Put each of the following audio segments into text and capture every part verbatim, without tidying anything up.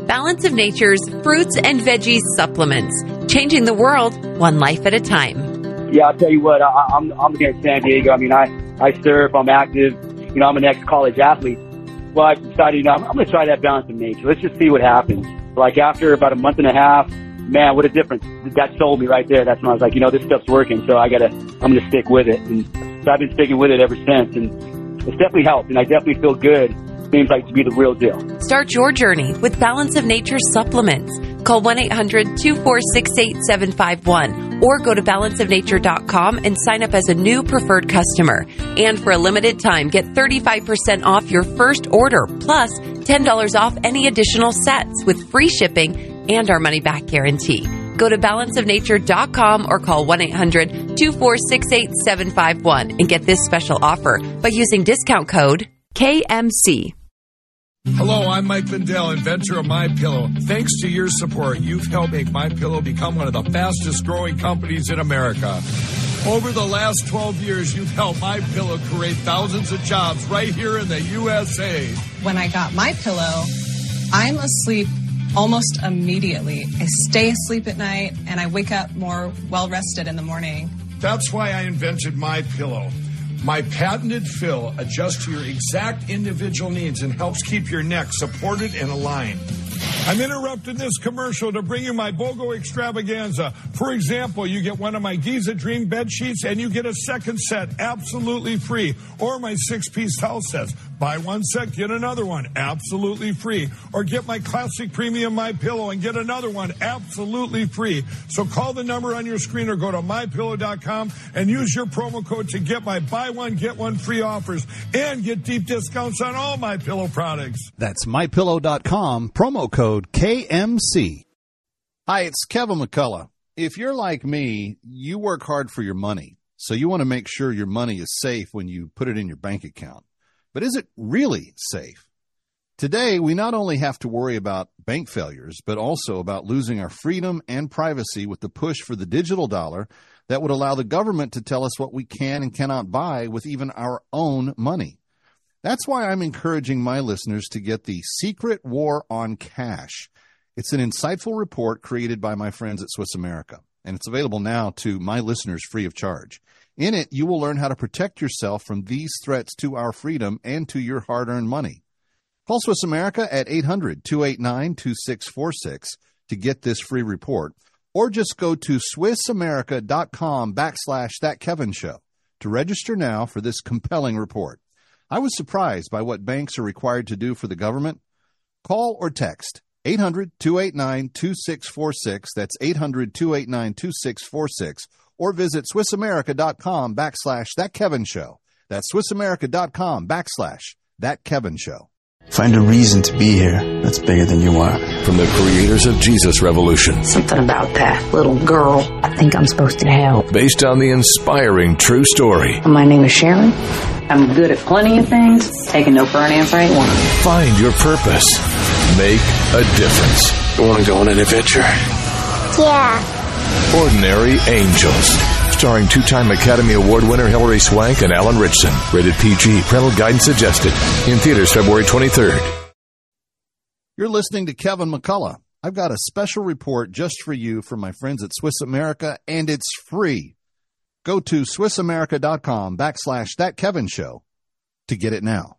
Balance of Nature's fruits and veggies supplements, changing the world one life at a time. Yeah, I'll tell you what, I, I'm I'm here in San Diego. I mean, I, I surf, I'm active, you know, I'm an ex-college athlete. Well, I decided, you know, I'm, I'm going to try that Balance of Nature. Let's just see what happens. Like after about a month and a half, man, what a difference. That sold me right there. That's when I was like, you know, this stuff's working, so I gotta, I'm going to stick with it. And so I've been sticking with it ever since, and it's definitely helped, and I definitely feel good. Seems like to be the real deal. Start your journey with Balance of Nature supplements. Call one eight hundred two four six eight seven five one or go to balance of nature dot com and sign up as a new preferred customer. And for a limited time, get thirty-five percent off your first order, plus ten dollars off any additional sets with free shipping and our money-back guarantee. Go to balance of nature dot com or call one eight hundred two four six eight seven five one and get this special offer by using discount code K M C. Hello, I'm Mike Lindell, inventor of MyPillow. Thanks to your support, you've helped make MyPillow become one of the fastest growing companies in America. Over the last twelve years, you've helped MyPillow create thousands of jobs right here in the U S A. When I got MyPillow, I'm asleep almost immediately. I stay asleep at night, and I wake up more well-rested in the morning. That's why I invented MyPillow. My patented fill adjusts to your exact individual needs and helps keep your neck supported and aligned. I'm interrupting this commercial to bring you my BOGO extravaganza. For example, you get one of my Giza Dream bed sheets and you get a second set absolutely free. Or my six-piece towel sets. Buy one set, get another one absolutely free. Or get my classic premium MyPillow and get another one absolutely free. So call the number on your screen or go to my pillow dot com and use your promo code to get my buy one, get one free offers and get deep discounts on all MyPillow products. That's my pillow dot com, promo code K M C. Hi, it's Kevin McCullough. If you're like me, you work hard for your money, so you want to make sure your money is safe when you put it in your bank account. But is it really safe? Today, we not only have to worry about bank failures, but also about losing our freedom and privacy with the push for the digital dollar that would allow the government to tell us what we can and cannot buy with even our own money. That's why I'm encouraging my listeners to get the Secret War on Cash. It's an insightful report created by my friends at Swiss America, and it's available now to my listeners free of charge. In it, you will learn how to protect yourself from these threats to our freedom and to your hard-earned money. Call Swiss America at eight hundred two eight nine two six four six to get this free report, or just go to swiss america dot com backslash that Kevin show to register now for this compelling report. I was surprised by what banks are required to do for the government. Call or text eight hundred two eight nine two six four six. That's eight hundred two eight nine two six four six. Or visit swiss america dot com backslash that Kevin show. That's swiss america dot com backslash that Kevin show. Find a reason to be here that's bigger than you are. From the creators of Jesus Revolution. Something about that little girl. I think I'm supposed to help. Based on the inspiring true story. My name is Sharon. I'm good at plenty of things, taking no for an answer ain't one. Find your purpose. Make a difference. You want to go on an adventure? Yeah. Ordinary Angels. Starring two-time Academy Award winner Hilary Swank and Alan Richson. Rated P G. Parental guidance suggested. In theaters February twenty-third. You're listening to Kevin McCullough. I've got a special report just for you from my friends at Swiss America, and it's free. Go to swiss america dot com backslash that Kevin show to get it now.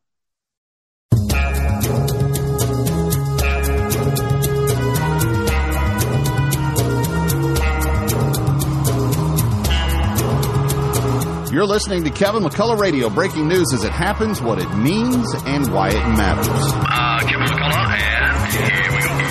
You're listening to Kevin McCullough Radio, breaking news as it happens, what it means, and why it matters. Uh, Kevin McCullough, and here we go.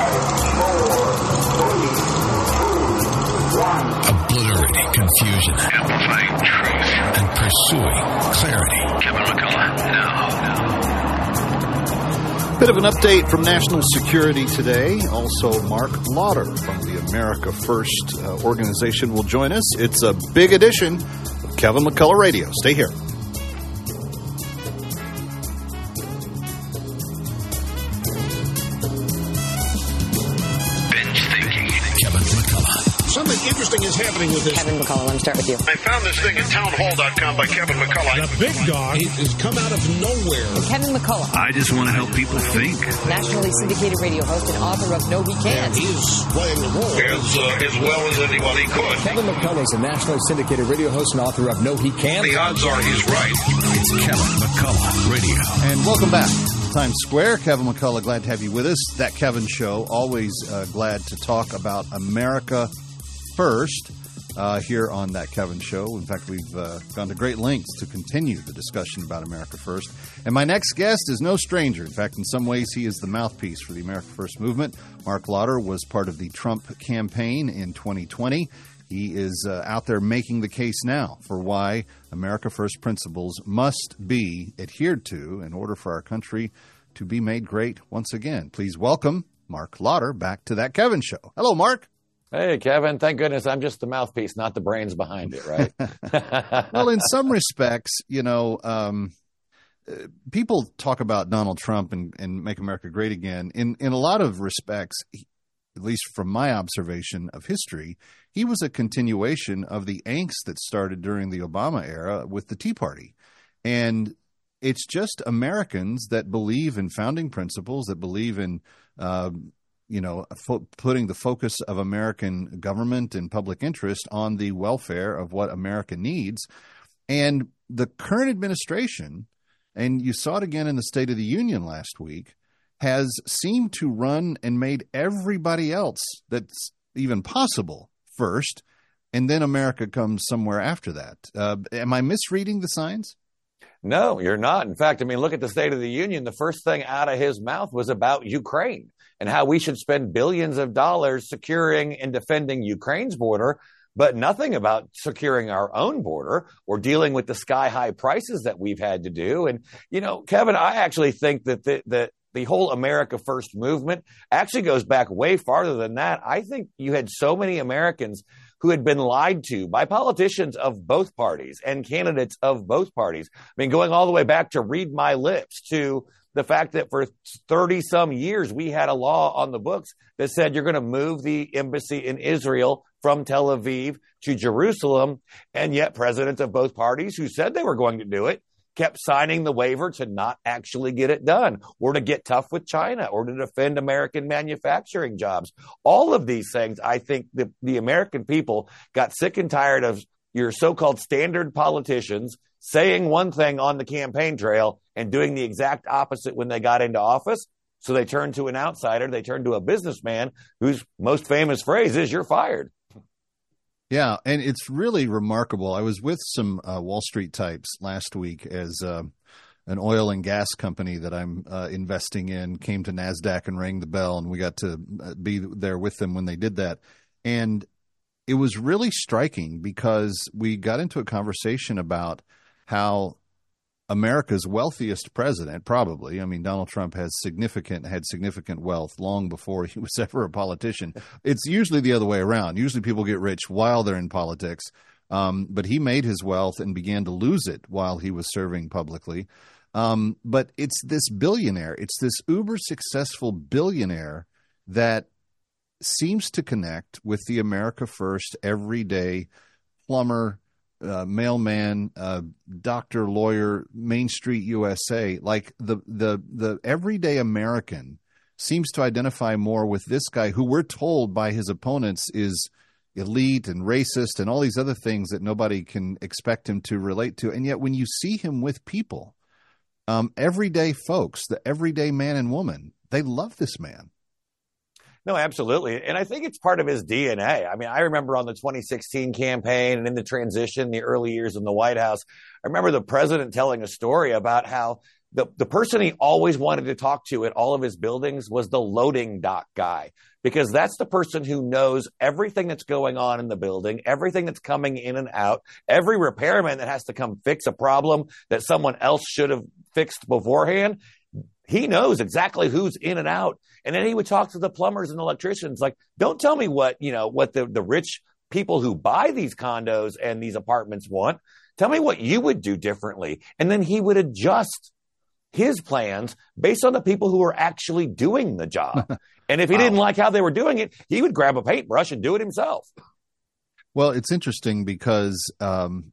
Five, four, three, two, one. Obliterating confusion. Amplifying truth. And pursuing clarity. Kevin McCullough, now, now. Bit of an update from national security today. Also, Mark Lauder from the America First uh, organization will join us. It's a big edition of Kevin McCullough Radio. Stay here. Kevin McCullough. Sunday interesting is happening with this. Kevin McCullough, let me start with you. I found this thing at townhall dot com by Kevin McCullough. The big dog has come out of nowhere. Kevin McCullough. I just want to help people think. Nationally syndicated radio host and author of No He Can't. And he's playing the role. As, uh, as well as anybody could. Kevin McCullough is a nationally syndicated radio host and author of No He Can't. The odds are he's right. It's Kevin McCullough Radio. And welcome back to Times Square. Kevin McCullough, glad to have you with us. That Kevin Show, always uh, glad to talk about America first uh, here on That Kevin Show. In fact, we've uh, gone to great lengths to continue the discussion about America First. And my next guest is no stranger. In fact, in some ways, he is the mouthpiece for the America First movement. Mark Lauder was part of the Trump campaign in twenty twenty. He is uh, out there making the case now for why America First principles must be adhered to in order for our country to be made great once again. Please welcome Mark Lauder back to That Kevin Show. Hello, Mark. Hey, Kevin. Thank goodness I'm just the mouthpiece, not the brains behind it, right? Well, in some respects, you know, um, people talk about Donald Trump and, and Make America Great Again. In, in a lot of respects, he, at least from my observation of history, he was a continuation of the angst that started during the Obama era with the Tea Party. And it's just Americans that believe in founding principles, that believe in, uh, you know, fo- putting the focus of American government and public interest on the welfare of what America needs. And the current administration, and you saw it again in the State of the Union last week, has seemed to run and made everybody else that's even possible first, and then America comes somewhere after that. Uh, am I misreading the signs? No, you're not. In fact, I mean, look at the State of the Union. The first thing out of his mouth was about Ukraine and how we should spend billions of dollars securing and defending Ukraine's border, but nothing about securing our own border or dealing with the sky-high prices that we've had to do. And, you know, Kevin, I actually think that the, the The whole America First movement actually goes back way farther than that. I think you had so many Americans who had been lied to by politicians of both parties and candidates of both parties. I mean, going all the way back to Read My Lips, to the fact that for thirty some years, we had a law on the books that said you're going to move the embassy in Israel from Tel Aviv to Jerusalem. And yet presidents of both parties who said they were going to do it kept signing the waiver to not actually get it done, or to get tough with China, or to defend American manufacturing jobs. All of these things, I think the, the American people got sick and tired of your so-called standard politicians saying one thing on the campaign trail and doing the exact opposite when they got into office. So they turned to an outsider. They turned to a businessman whose most famous phrase is, "You're fired." Yeah, and it's really remarkable. I was with some uh, Wall Street types last week as uh, an oil and gas company that I'm uh, investing in came to NASDAQ and rang the bell, and we got to be there with them when they did that. And it was really striking because we got into a conversation about how America's wealthiest president, probably, I mean, Donald Trump has significant, had significant wealth long before he was ever a politician. It's usually the other way around. Usually people get rich while they're in politics. Um, but he made his wealth and began to lose it while he was serving publicly. Um, but it's this billionaire, it's this uber successful billionaire that seems to connect with the America First everyday plumber, Uh, mailman, uh, doctor, lawyer, Main Street U S A. Like the the the everyday American seems to identify more with this guy, who we're told by his opponents is elite and racist and all these other things that nobody can expect him to relate to. And yet when you see him with people, um, everyday folks, the everyday man and woman, they love this man. No, absolutely. And I think it's part of his D N A. I mean, I remember on the twenty sixteen campaign and in the transition, the early years in the White House, I remember the president telling a story about how the, the person he always wanted to talk to at all of his buildings was the loading dock guy, because that's the person who knows everything that's going on in the building, everything that's coming in and out, every repairman that has to come fix a problem that someone else should have fixed beforehand. He knows exactly who's in and out. And then he would talk to the plumbers and electricians like, don't tell me what, you know, what the, the rich people who buy these condos and these apartments want. Tell me what you would do differently. And then he would adjust his plans based on the people who are actually doing the job. And if he wow. didn't like how they were doing it, he would grab a paintbrush and do it himself. Well, it's interesting because um,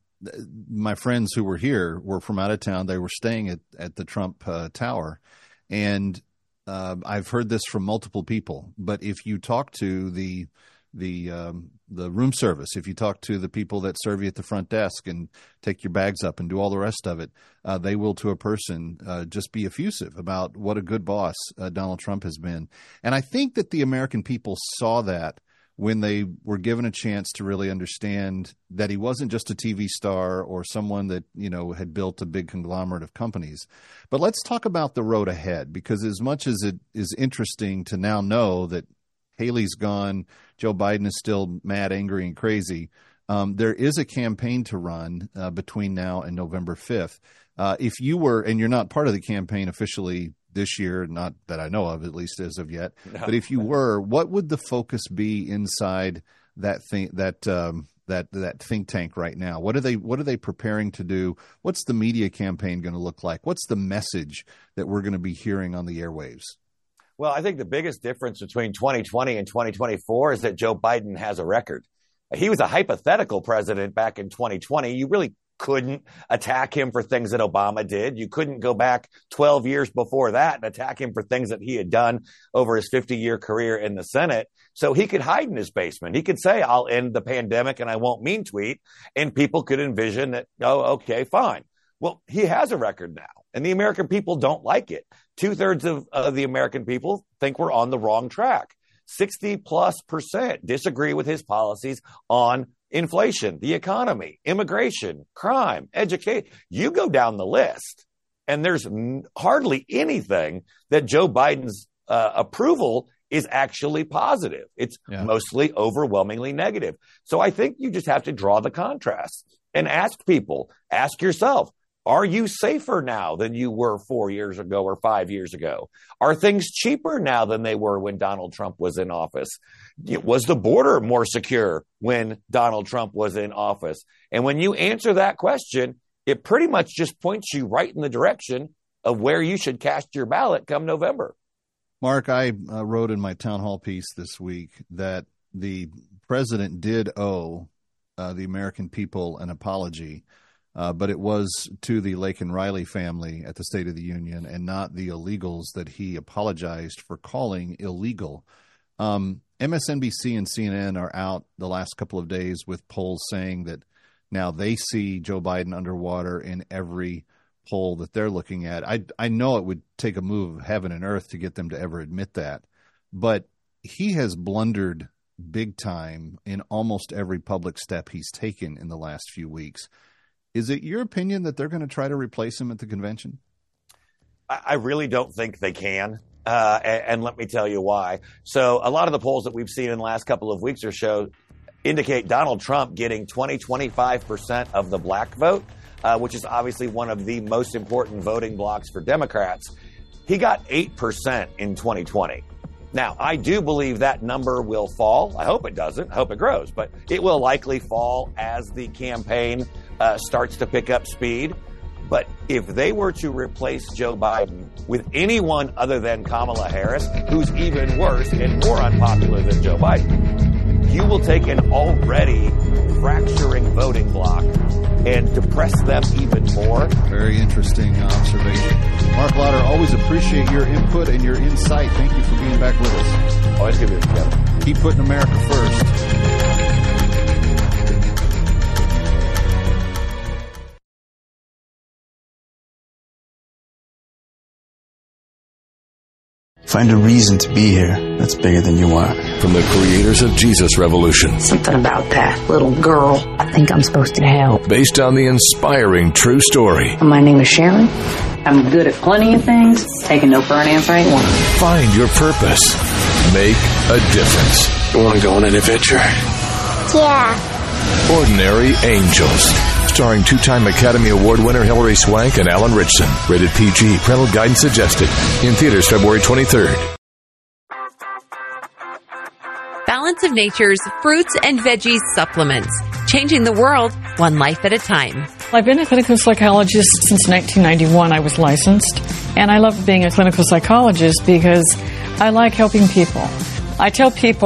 my friends who were here were from out of town. They were staying at, at the Trump uh, Tower. And uh, I've heard this from multiple people. But if you talk to the the um, the room service, if you talk to the people that serve you at the front desk and take your bags up and do all the rest of it, uh, they will, to a person, uh, just be effusive about what a good boss uh, Donald Trump has been. And I think that the American people saw that when they were given a chance to really understand that he wasn't just a T V star or someone that, you know, had built a big conglomerate of companies. But let's talk about the road ahead, because as much as it is interesting to now know that Haley's gone, Joe Biden is still mad, angry, and crazy, um, there is a campaign to run uh, between now and November fifth. Uh, if you were, and you're not part of the campaign officially this year, not that I know of, at least as of yet. No. But if you were, what would the focus be inside that thing, that um, that that think tank right now? What are they What are they preparing to do? What's the media campaign going to look like? What's the message that we're going to be hearing on the airwaves? Well, I think the biggest difference between twenty twenty and twenty twenty-four is that Joe Biden has a record. He was a hypothetical president back in twenty twenty. You really couldn't attack him for things that Obama did. You couldn't go back twelve years before that and attack him for things that he had done over his fifty-year career in the Senate. So he could hide in his basement. He could say, I'll end the pandemic and I won't mean tweet. And people could envision that, oh, okay, fine. Well, he has a record now, and the American people don't like it. Two-thirds of uh, the American people think we're on the wrong track. sixty plus percent disagree with his policies on inflation, the economy, immigration, crime, education. You go down the list, and there's n- hardly anything that Joe Biden's uh, approval is actually positive. It's yeah. mostly overwhelmingly negative. So I think you just have to draw the contrast and ask people, ask yourself, are you safer now than you were four years ago or five years ago? Are things cheaper now than they were when Donald Trump was in office? Was the border more secure when Donald Trump was in office? And when you answer that question, it pretty much just points you right in the direction of where you should cast your ballot come November. Mark, I uh, wrote in my town hall piece this week that the president did owe uh, the American people an apology. Uh, but it was to the Laken Riley family at the State of the Union and not the illegals that he apologized for calling illegal. Um, M S N B C and C N N are out the last couple of days with polls saying that now they see Joe Biden underwater in every poll that they're looking at. I, I know it would take a move of heaven and earth to get them to ever admit that, but he has blundered big time in almost every public step he's taken in the last few weeks. Is it your opinion that they're going to try to replace him at the convention? I really don't think they can. Uh, and, and let me tell you why. So a lot of the polls that we've seen in the last couple of weeks or so indicate Donald Trump getting twenty, twenty-five percent of the black vote, uh, which is obviously one of the most important voting blocks for Democrats. He got eight percent in twenty twenty. Now, I do believe that number will fall. I hope it doesn't. I hope it grows. But it will likely fall as the campaign uh, starts to pick up speed. But if they were to replace Joe Biden with anyone other than Kamala Harris, who's even worse and more unpopular than Joe Biden, you will take an already fracturing voting bloc and depress them even more. Very interesting observation. Mark Lauder, always appreciate your input and your insight. Thank you for being back with us. Always good to be together. Keep putting America first. Find a reason to be here that's bigger than you are. From the creators of Jesus Revolution. Something about that little girl. I think I'm supposed to help. Based on the inspiring true story. My name is Sharon. I'm good at plenty of things. Taking no for an answer ain't one. Find your purpose. Make a difference. You want to go on an adventure? Yeah. Ordinary Angels. Starring two-time Academy Award winner Hilary Swank and Alan Richson. Rated P G. Parental guidance suggested. In theaters February twenty-third. Balance of Nature's fruits and veggies supplements. Changing the world, one life at a time. I've been a clinical psychologist since nineteen ninety-one. I was licensed. And I love being a clinical psychologist because I like helping people. I tell people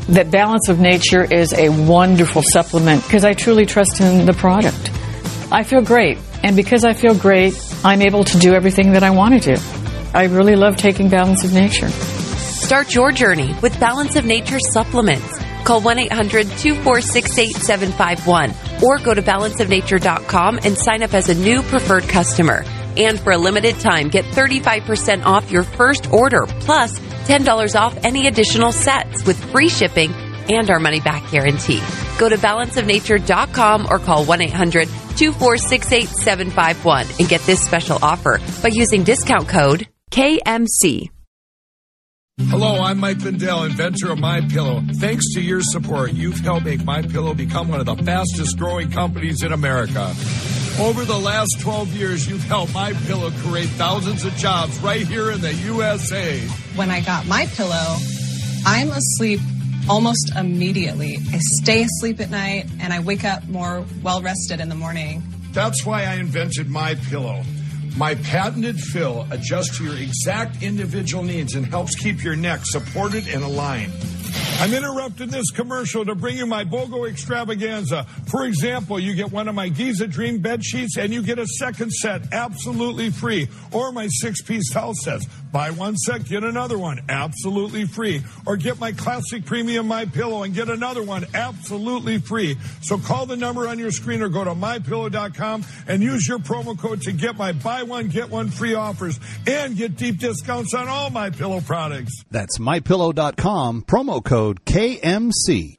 that Balance of Nature is a wonderful supplement because I truly trust in the product. I feel great, and because I feel great, I'm able to do everything that I want to do. I really love taking Balance of Nature. Start your journey with Balance of Nature supplements. Call one eight hundred two four six eight seven five one or go to balance of nature dot com and sign up as a new preferred customer. And for a limited time, get thirty-five percent off your first order, plus ten dollars off any additional sets with free shipping and our money-back guarantee. Go to balance of nature dot com or call one eight hundred two four six eight seven five one and get this special offer by using discount code K M C. Hello, I'm Mike Lindell, inventor of MyPillow. Thanks to your support, you've helped make MyPillow become one of the fastest growing companies in America. Over the last twelve years, you've helped MyPillow create thousands of jobs right here in the U S A. When I got MyPillow, I'm asleep almost immediately. I stay asleep at night and I wake up more well-rested in the morning. That's why I invented MyPillow. My patented fill adjusts to your exact individual needs and helps keep your neck supported and aligned. I'm interrupting this commercial to bring you my BOGO extravaganza. For example, you get one of my Giza Dream bed sheets and you get a second set absolutely free. Or my six-piece towel sets. Buy one set, get another one absolutely free. Or get my classic premium MyPillow and get another one absolutely free. So call the number on your screen or go to my pillow dot com and use your promo code to get my buy one, get one free offers and get deep discounts on all MyPillow products. That's my pillow dot com, promo code K M C.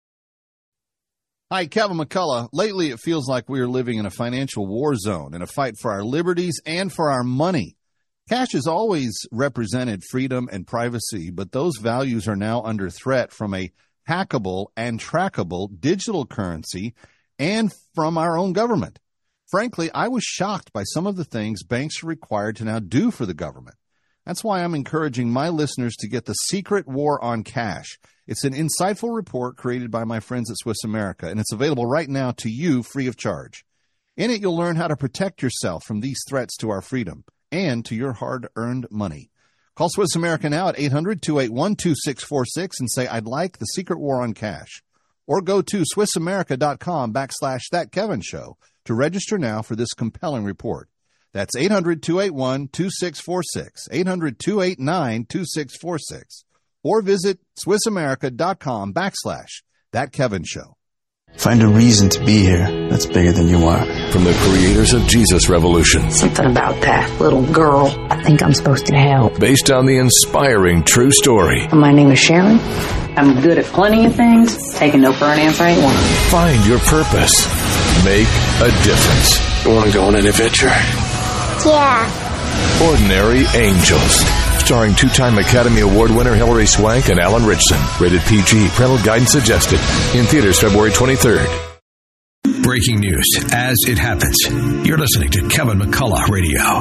Hi, Kevin McCullough. Lately, it feels like we are living in a financial war zone, in a fight for our liberties and for our money. Cash has always represented freedom and privacy, but those values are now under threat from a hackable and trackable digital currency and from our own government. Frankly, I was shocked by some of the things banks are required to now do for the government. That's why I'm encouraging my listeners to get The Secret War on Cash. It's an insightful report created by my friends at Swiss America, and it's available right now to you free of charge. In it, you'll learn how to protect yourself from these threats to our freedom and to your hard-earned money. Call Swiss America now at eight hundred two eight one two six four six and say, I'd like The Secret War on Cash. Or go to swiss america dot com backslash that Kevin show to register now for this compelling report. That's eight hundred two eight one two six four six, eight hundred two eight nine two six four six, or visit swiss america dot com backslash that Kevin show. Find a reason to be here that's bigger than you are. From the creators of Jesus Revolution. Something about that little girl. I think I'm supposed to help. Based on the inspiring true story. My name is Sharon. I'm good at plenty of things. Taking no for an answer ain't one. Find your purpose. Make a difference. You want to go on an adventure? Yeah. Ordinary Angels. Starring two-time Academy Award winner Hilary Swank and Alan Richson. Rated P G. Parental guidance suggested. In theaters February twenty-third. Breaking news as it happens. You're listening to Kevin McCullough Radio.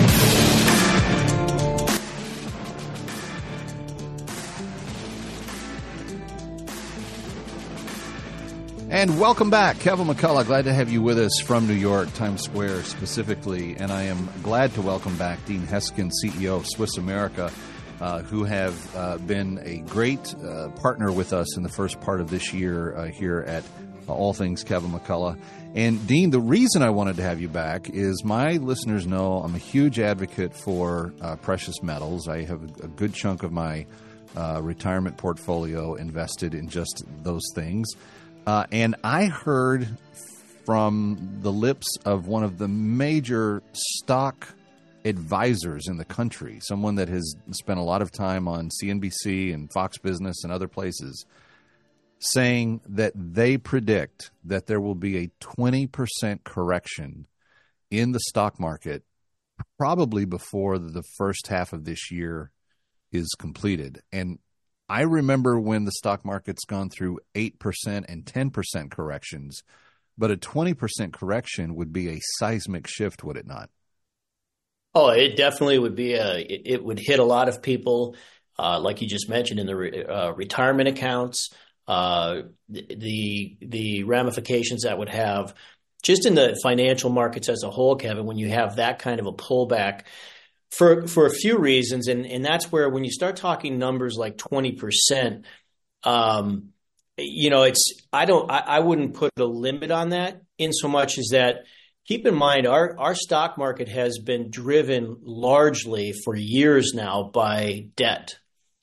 And welcome back. Kevin McCullough, glad to have you with us from New York, Times Square specifically. And I am glad to welcome back Dean Heskin, C E O of Swiss America, uh, who have uh, been a great uh, partner with us in the first part of this year uh, here at uh, All Things Kevin McCullough. And Dean, the reason I wanted to have you back is my listeners know I'm a huge advocate for uh, precious metals. I have a, a good chunk of my uh, retirement portfolio invested in just those things. Uh, and I heard from the lips of one of the major stock advisors in the country, someone that has spent a lot of time on C N B C and Fox Business and other places, saying that they predict that there will be a twenty percent correction in the stock market probably before the first half of this year is completed. And I remember when the stock market's gone through eight percent and ten percent corrections, but a twenty percent correction would be a seismic shift, would it not? Oh, it definitely would be a, it, it would hit a lot of people, uh, like you just mentioned, in the re, uh, retirement accounts, uh, the, the ramifications that would have just in the financial markets as a whole, Kevin, when you have that kind of a pullback. For for a few reasons, and, and that's where when you start talking numbers like twenty percent, um, you know, it's I don't I, I wouldn't put a limit on that in so much as that. Keep in mind, our, our stock market has been driven largely for years now by debt,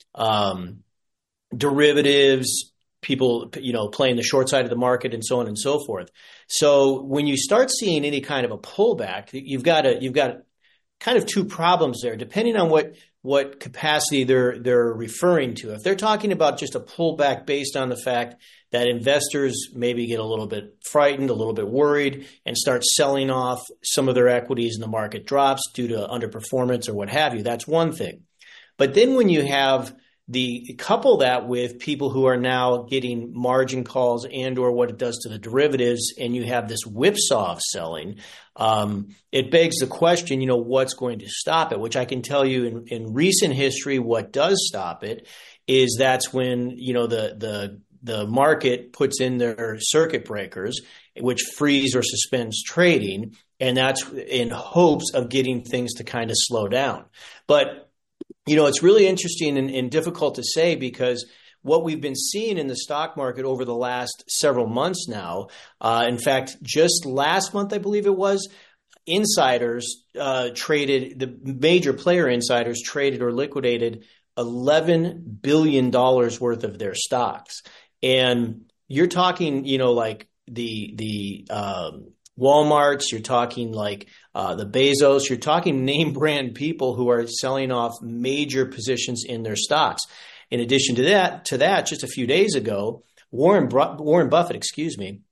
um, derivatives, people, you know, playing the short side of the market and so on and so forth. So when you start seeing any kind of a pullback, you've got a, you've got kind of two problems there, depending on what, what capacity they're, they're referring to. If they're talking about just a pullback based on the fact that investors maybe get a little bit frightened, a little bit worried, and start selling off some of their equities and the market drops due to underperformance or what have you, that's one thing. But then when you have the couple that with people who are now getting margin calls and or what it does to the derivatives, and you have this whipsaw of selling, um, it begs the question, you know, what's going to stop it? Which I can tell you in, in recent history, what does stop it is that's when, you know, the the the market puts in their circuit breakers, which freeze or suspends trading, and that's in hopes of getting things to kind of slow down. But, you know, it's really interesting and, and difficult to say, because what we've been seeing in the stock market over the last several months now, uh, in fact, just last month, I believe it was, insiders uh, traded, the major player insiders traded or liquidated eleven billion dollars worth of their stocks. And you're talking, you know, like the the um, Walmarts, you're talking like uh, the Bezos, you're talking name brand people who are selling off major positions in their stocks. In addition to that, to that, just a few days ago, Warren Warren Buffett, excuse me,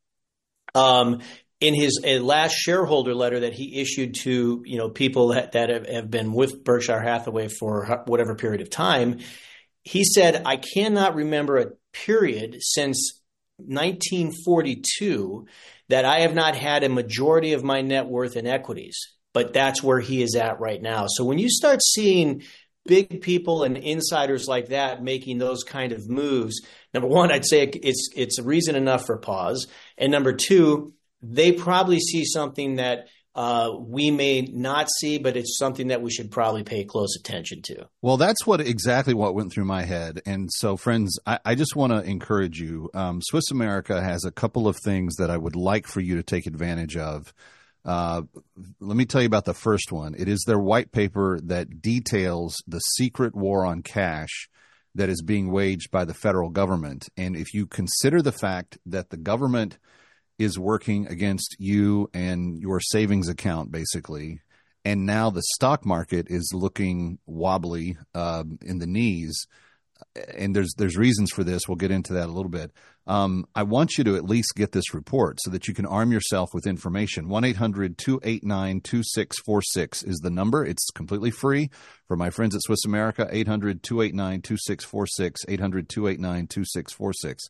um, in his uh, last shareholder letter that he issued to, you know, people that, that have, have been with Berkshire Hathaway for whatever period of time, he said, "I cannot remember a period since nineteen forty-two that I have not had a majority of my net worth in equities." But that's where he is at right now. So when you start seeing big people and insiders like that making those kind of moves, number one, I'd say it's it's a reason enough for pause. And number two, they probably see something that uh, we may not see, but it's something that we should probably pay close attention to. Well, that's what exactly what went through my head. And so, friends, I, I just want to encourage you. Um, Swiss America has a couple of things that I would like for you to take advantage of. Uh, let me tell you about the first one. It is their white paper that details the secret war on cash that is being waged by the federal government. And if you consider the fact that the government is working against you and your savings account, basically, and now the stock market is looking wobbly uh, in the knees, and there's there's reasons for this. We'll get into that a little bit. Um, I want you to at least get this report so that you can arm yourself with information. one eight hundred two eight nine two six four six is the number. It's completely free for my friends at Swiss America, eight hundred two eight nine two six four six, eight hundred two eight nine two six four six.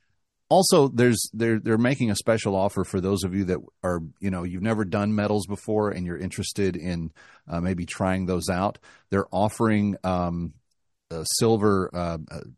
Also, there's they're they're making a special offer for those of you that are, you know, you've never done metals before and you're interested in uh, maybe trying those out. They're offering um, a silver uh,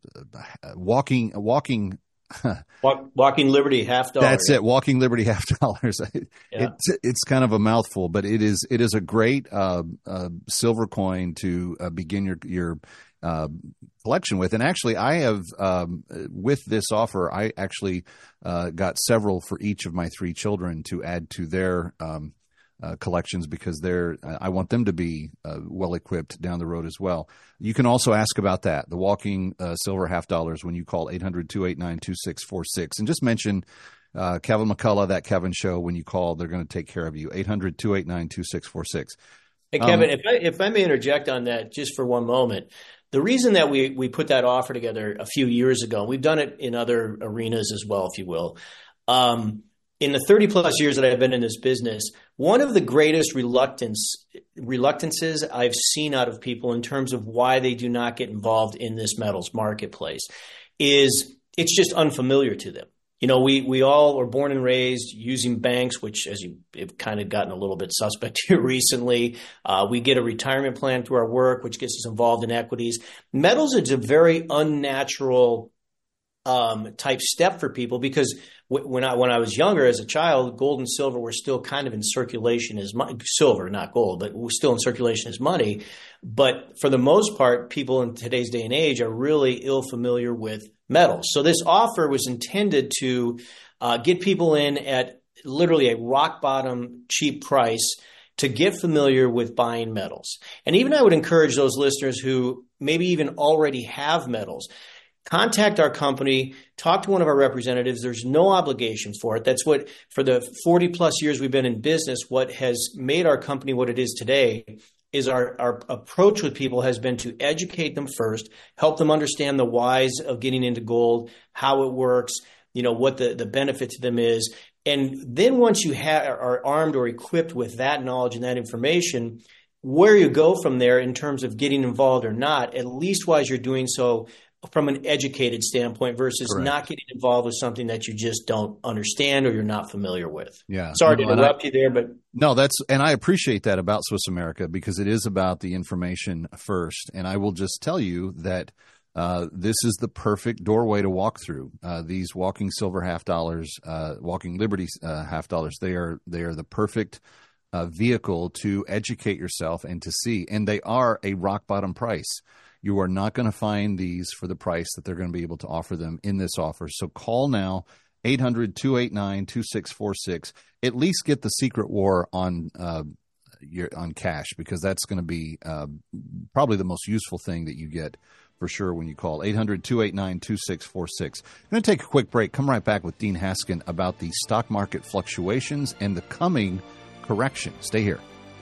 uh, walking walking Walk, walking Liberty half dollar. That's it. Walking Liberty half dollars. It, yeah. It's it's kind of a mouthful, but it is it is a great uh, uh, silver coin to uh, begin your your. Uh, collection with. And actually, I have, um, with this offer, I actually uh, got several for each of my three children to add to their um, uh, collections, because they're, I want them to be uh, well equipped down the road as well. You can also ask about that, the walking uh, silver half dollars, when you call eight hundred two eight nine two six four six, and just mention uh, Kevin McCullough, That Kevin Show. When you call, they're going to take care of you. eight hundred two eight nine two six four six. Hey, Kevin, um, if I, if I may interject on that just for one moment. The reason that we, we put that offer together a few years ago, and we've done it in other arenas as well, if you will. Um, in the thirty plus years that I've been in this business, one of the greatest reluctance reluctances I've seen out of people in terms of why they do not get involved in this metals marketplace is it's just unfamiliar to them. You know, we we all were born and raised using banks, which, as you have kind of gotten a little bit suspect here recently. Uh, we get a retirement plan through our work, which gets us involved in equities. Metals is a very unnatural um, type step for people because w- when I when I was younger as a child, gold and silver were still kind of in circulation as money. Silver, not gold, but were still in circulation as money. But for the most part, people in today's day and age are really ill familiar with metals. So this offer was intended to uh, get people in at literally a rock bottom cheap price to get familiar with buying metals. And even I would encourage those listeners who maybe even already have metals, contact our company, talk to one of our representatives. There's no obligation for it. That's what, for the forty plus years we've been in business, what has made our company what it is today is our, our approach with people has been to educate them first, help them understand the whys of getting into gold, how it works, you know, what the, the benefit to them is. And then once you ha- are armed or equipped with that knowledge and that information, where you go from there in terms of getting involved or not, at least while you're doing so from an educated standpoint versus Correct. Not getting involved with something that you just don't understand or you're not familiar with. Yeah. Sorry no, to interrupt I, you there, but no, that's, and I appreciate that about Swiss America because it is about the information first. And I will just tell you that uh, this is the perfect doorway to walk through. Uh, these walking silver half dollars, uh, walking Liberty uh, half dollars, they are, they are the perfect uh, vehicle to educate yourself and to see, and they are a rock bottom price. You are not going to find these for the price that they're going to be able to offer them in this offer. So call now, eight hundred, two eight nine, two six four six. At least get the Secret War on uh, your, on cash because that's going to be uh, probably the most useful thing that you get for sure when you call. eight hundred, two eight nine, two six four six. I'm going to take a quick break. Come right back with Dean Haskin about the stock market fluctuations and the coming correction. Stay here.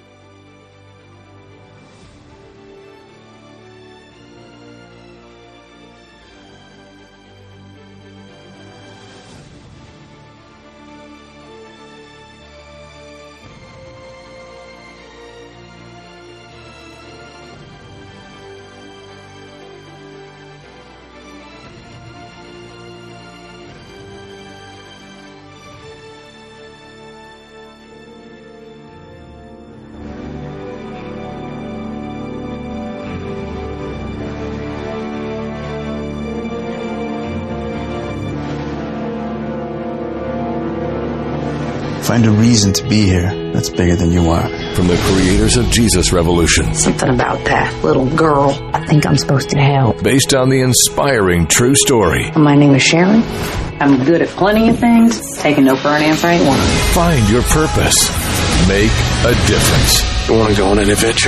Find a reason to be here that's bigger than you are. From the creators of Jesus Revolution. Something about that little girl. I think I'm supposed to help. Based on the inspiring true story. My name is Sharon. I'm good at plenty of things. Taking no for an answer ain't one. Find your purpose. Make a difference. You want to go on an adventure?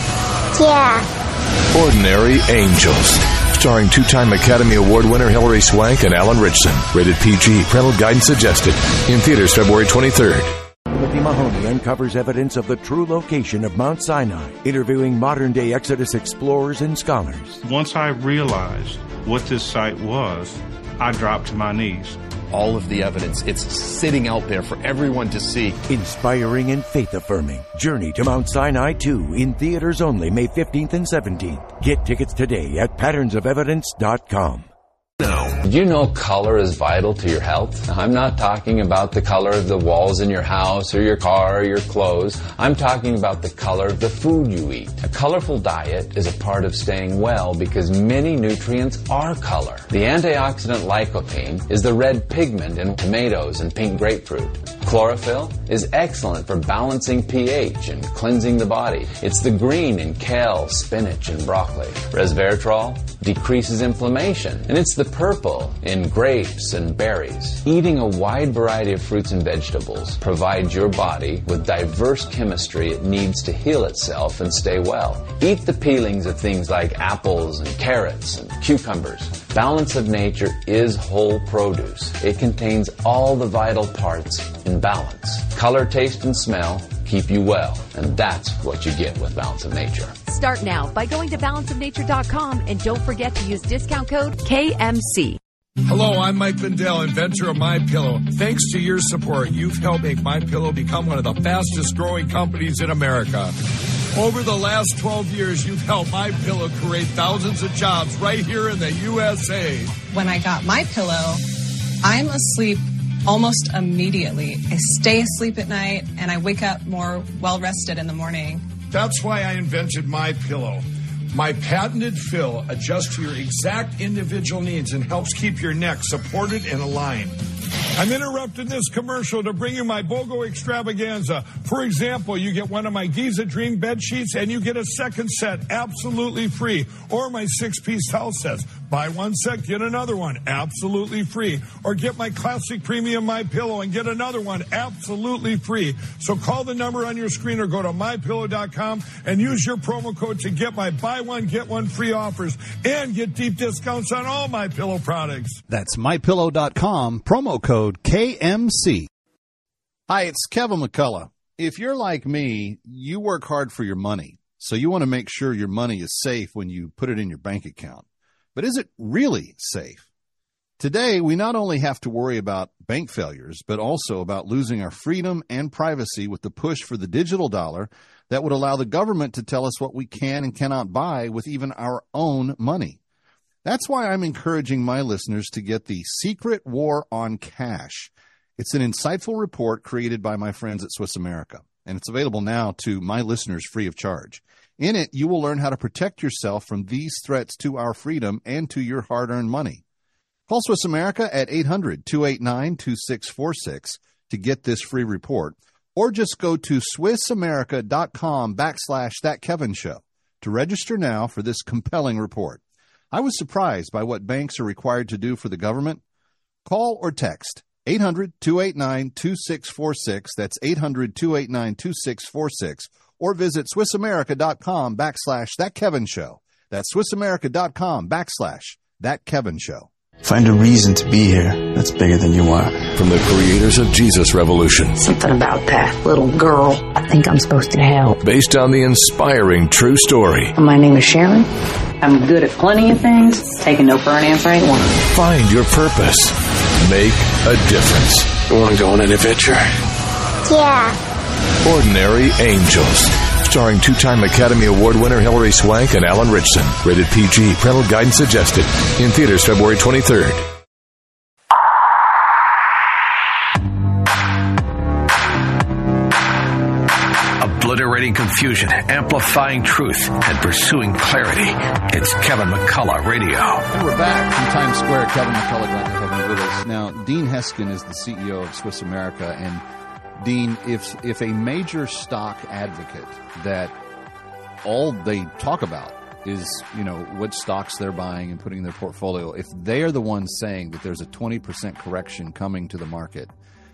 Yeah. Ordinary Angels. Starring two-time Academy Award winner Hilary Swank and Alan Richson. Rated P G. Parental guidance suggested. In theaters February twenty-third. Timothy Mahoney uncovers evidence of the true location of Mount Sinai, interviewing modern-day Exodus explorers and scholars. Once I realized what this site was, I dropped to my knees. All of the evidence, it's sitting out there for everyone to see. Inspiring and faith-affirming. Journey to Mount Sinai two in theaters only May fifteenth and seventeenth. Get tickets today at patterns of evidence dot com. Did you know color is vital to your health? I'm not talking about the color of the walls in your house or your car or your clothes. I'm talking about the color of the food you eat. A colorful diet is a part of staying well because many nutrients are color. The antioxidant lycopene is the red pigment in tomatoes and pink grapefruit. Chlorophyll is excellent for balancing pH and cleansing the body. It's the green in kale, spinach, and broccoli. Resveratrol decreases inflammation, and it's the purple in grapes and berries. Eating a wide variety of fruits and vegetables provides your body with diverse chemistry it needs to heal itself and stay well. Eat the peelings of things like apples and carrots and cucumbers. Balance of Nature is whole produce. It contains all the vital parts in balance. Color, taste, and smell keep you well, and that's what you get with Balance of Nature. Start now by going to balance of nature dot com and don't forget to use discount code K M C. Hello, I'm Mike Lindell, inventor of MyPillow. Thanks to your support, you've helped make MyPillow become one of the fastest growing companies in America. Over the last twelve years, you've helped MyPillow create thousands of jobs right here in the U S A. When I got MyPillow, I'm asleep almost immediately. I stay asleep at night and I wake up more well-rested in the morning. That's why I invented MyPillow. My patented fill adjusts to your exact individual needs and helps keep your neck supported and aligned. I'm interrupting this commercial to bring you my BOGO extravaganza. For example, you get one of my Giza Dream bed sheets and you get a second set absolutely free. Or my six-piece towel sets. Buy one set, get another one absolutely free. Or get my classic premium My Pillow and get another one absolutely free. So call the number on your screen or go to my pillow dot com and use your promo code to get my buy one, get one free offers and get deep discounts on all My Pillow products. That's my pillow dot com, promo code K M C. Hi, it's Kevin McCullough. If you're like me, you work hard for your money, so you want to make sure your money is safe when you put it in your bank account. But is it really safe? Today, we not only have to worry about bank failures, but also about losing our freedom and privacy with the push for the digital dollar that would allow the government to tell us what we can and cannot buy with even our own money. That's why I'm encouraging my listeners to get the Secret War on Cash. It's an insightful report created by my friends at Swiss America, and it's available now to my listeners free of charge. In it, you will learn how to protect yourself from these threats to our freedom and to your hard-earned money. Call Swiss America at eight hundred, two eight nine, two six four six to get this free report, or just go to swissamerica.com backslash that Kevin show to register now for this compelling report. I was surprised by what banks are required to do for the government. Call or text eight hundred, two eight nine, two six four six. That's eight hundred, two eight nine, two six four six. Or visit swissamerica.com backslash that Kevin show. That's swissamerica.com backslash that Kevin show. Find a reason to be here that's bigger than you are. From the creators of Jesus Revolution. Something about that little girl. I think I'm supposed to help. Based on the inspiring true story. My name is Sharon. I'm good at plenty of things. Taking no for an answer ain't one. Find your purpose. Make a difference. You want to go on an adventure? Yeah. Ordinary Angels. Starring two-time Academy Award winner Hilary Swank and Alan Richson. Rated P G. Parental guidance suggested. In theaters February twenty-third. Obliterating confusion, amplifying truth, and pursuing clarity. It's Kevin McCullough Radio. And we're back from Times Square. Kevin McCullough, glad to have you with us. Now, Dean Heskin is the C E O of Swiss America, and Dean, if if a major stock advocate that all they talk about is, you know, what stocks they're buying and putting in their portfolio, if they are the ones saying that there's a twenty percent correction coming to the market,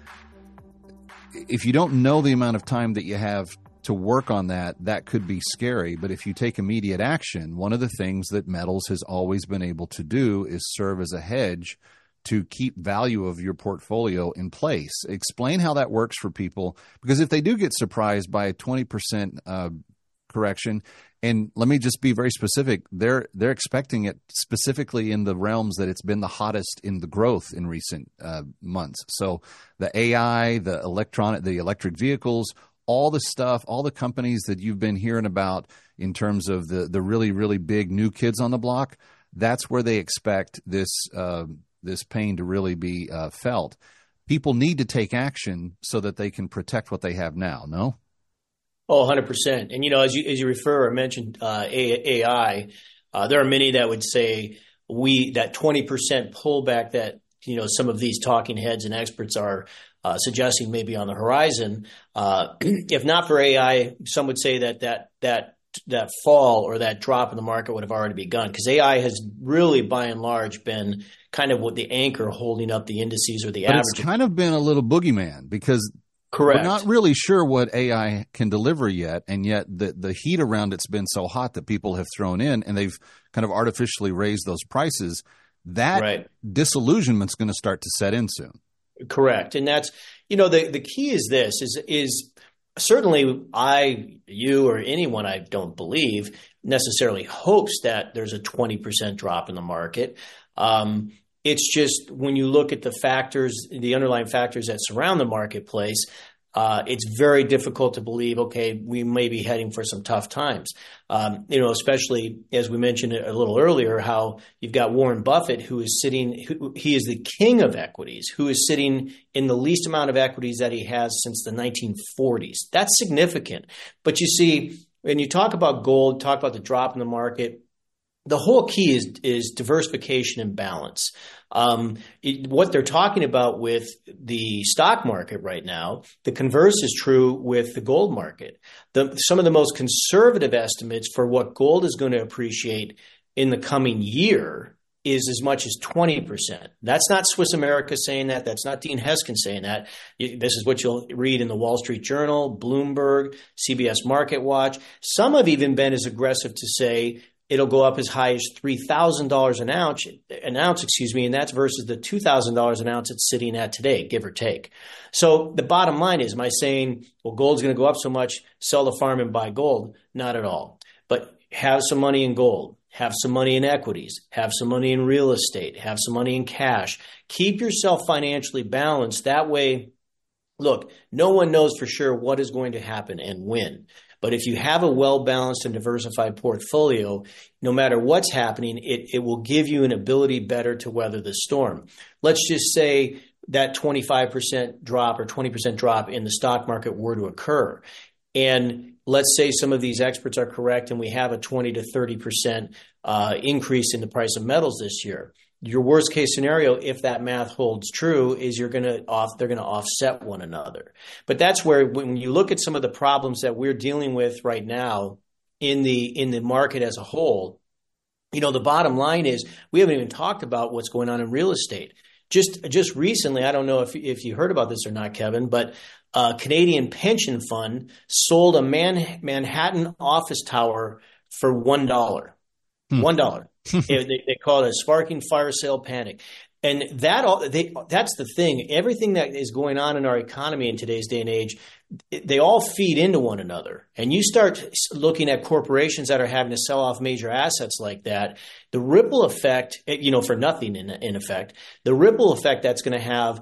if you don't know the amount of time that you have to work on that, that could be scary. But if you take immediate action, one of the things that metals has always been able to do is serve as a hedge to keep value of your portfolio in place. Explain how that works for people, because if they do get surprised by a twenty percent uh, correction, and let me just be very specific, they're they're expecting it specifically in the realms that it's been the hottest in the growth in recent uh, months. So the A I, the electronic, the electric vehicles, all the stuff, all the companies that you've been hearing about in terms of the the really, really big new kids on the block, that's where they expect this uh, this pain to really be uh, felt. People need to take action so that they can protect what they have now, no? Oh, one hundred percent. And, you know, as you as you refer or mentioned uh, A I, uh, there are many that would say we that twenty percent pullback that, you know, some of these talking heads and experts are uh, suggesting may be on the horizon. Uh, if not for A I, some would say that that that that fall or that drop in the market would have already begun, because A I has really, by and large, been kind of what the anchor holding up the indices or the but average. It's kind of been a little boogeyman, because Correct. we're not really sure what A I can deliver yet, and yet the, the heat around it's been so hot that people have thrown in, and they've kind of artificially raised those prices. That right. disillusionment's going to start to set in soon. Correct. And that's, you know, the, the key is this, is is certainly I, you, or anyone I don't believe necessarily hopes that there's a twenty percent drop in the market. Um, it's just when you look at the factors, the underlying factors that surround the marketplace, uh, it's very difficult to believe, okay, we may be heading for some tough times. Um, you know, especially as we mentioned a little earlier, how you've got Warren Buffett, who is sitting, who, he is the king of equities, who is sitting in the least amount of equities that he has since the nineteen forties. That's significant. But you see, when you talk about gold, talk about the drop in the market, the whole key is is diversification and balance. Um, it, what they're talking about with the stock market right now, the converse is true with the gold market. The, some of the most conservative estimates for what gold is going to appreciate in the coming year is as much as twenty percent. That's not Swiss America saying that. That's not Dean Heskin saying that. This is what you'll read in the Wall Street Journal, Bloomberg, C B S Market Watch. Some have even been as aggressive to say it'll go up as high as three thousand dollars an ounce, an ounce, excuse me, and that's versus the two thousand dollars an ounce it's sitting at today, give or take. So the bottom line is, am I saying, well, gold's going to go up so much, sell the farm and buy gold? Not at all. But have some money in gold. Have some money in equities, have some money in real estate, have some money in cash. Keep yourself financially balanced. That way, look, no one knows for sure what is going to happen and when. But if you have a well-balanced and diversified portfolio, no matter what's happening, it, it will give you an ability better to weather the storm. Let's just say that twenty-five percent drop or twenty percent drop in the stock market were to occur. And let's say some of these experts are correct and we have a twenty to thirty percent uh, increase in the price of metals this year. Your worst case scenario, if that math holds true, is you're going to off they're going to offset one another. But that's where, when you look at some of the problems that we're dealing with right now in the in the market as a whole, you know, the bottom line is we haven't even talked about what's going on in real estate. Just just recently, I don't know if if you heard about this or not, Kevin, but a Canadian pension fund sold a Man, Manhattan office tower for one dollar. Hmm. One dollar. they, they call it a sparking fire sale panic. And that all they that's the thing. Everything that is going on in our economy in today's day and age, they all feed into one another. And you start looking at corporations that are having to sell off major assets like that, the ripple effect, you know, for nothing in, in effect, the ripple effect that's going to have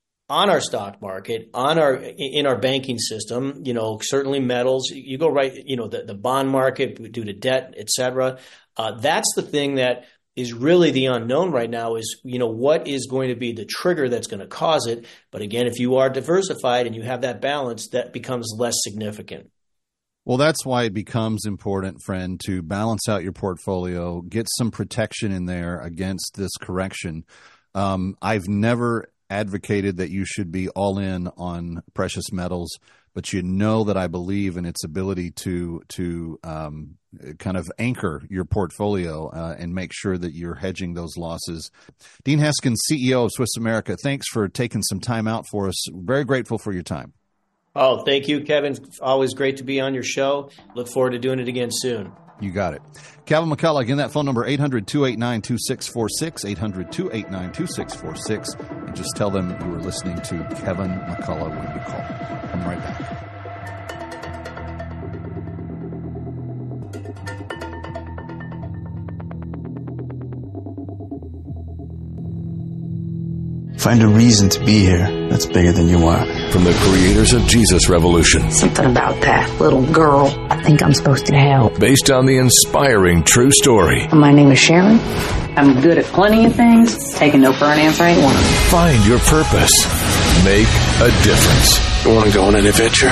on our stock market, on our in our banking system, you know, certainly metals. You go right, you know, the, the bond market due to debt, et cetera. Uh, that's the thing that is really the unknown right now is, you know, what is going to be the trigger that's going to cause it. But again, if you are diversified and you have that balance, that becomes less significant. Well, that's why it becomes important, friend, to balance out your portfolio, get some protection in there against this correction. Um, I've never advocated that you should be all in on precious metals, but you know that I believe in its ability to to um, kind of anchor your portfolio uh, and make sure that you're hedging those losses. Dean Heskin, C E O of Swiss America, thanks for taking some time out for us. Very grateful for your time. Oh, thank you, Kevin. Always great to be on your show. Look forward to doing it again soon. You got it. Kevin McCullough, again, that phone number, eight hundred, two eight nine, two six four six, eight hundred, two eight nine, two six four six. And just tell them you were listening to Kevin McCullough when you call. Come right back. Find a reason to be here that's bigger than you are. From the creators of Jesus Revolution. Something about that little girl I think I'm supposed to help. Based on the inspiring true story. My name is Sharon. I'm good at plenty of things. Taking no for an answer ain't one of them. Find your purpose. Make a difference. You want to go on an adventure?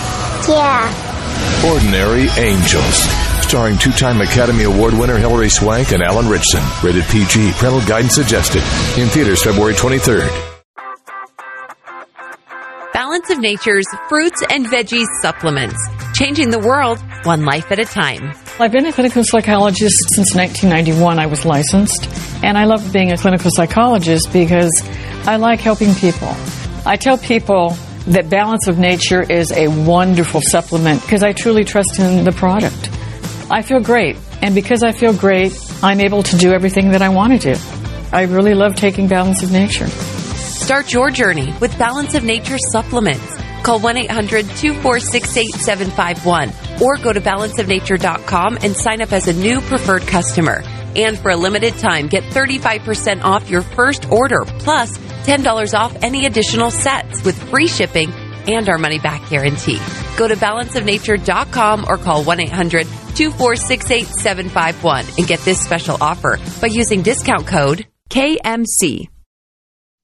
Yeah. Ordinary Angels. Starring two-time Academy Award winner Hilary Swank and Alan Richson. Rated P G. Parental guidance suggested. In theaters February twenty-third. Balance of Nature's fruits and veggies supplements. Changing the world, one life at a time. I've been a clinical psychologist since nineteen ninety-one. I was licensed. And I love being a clinical psychologist because I like helping people. I tell people that Balance of Nature is a wonderful supplement because I truly trust in the product. I feel great. And because I feel great, I'm able to do everything that I want to do. I really love taking Balance of Nature. Start your journey with Balance of Nature supplements. Call one eight hundred, two four six, eight seven five one or go to balance of nature dot com and sign up as a new preferred customer. And for a limited time, get thirty-five percent off your first order, plus ten dollars off any additional sets with free shipping and our money-back guarantee. Go to balance of nature dot com or call one eight hundred, two four six, eight seven five one and get this special offer by using discount code K M C.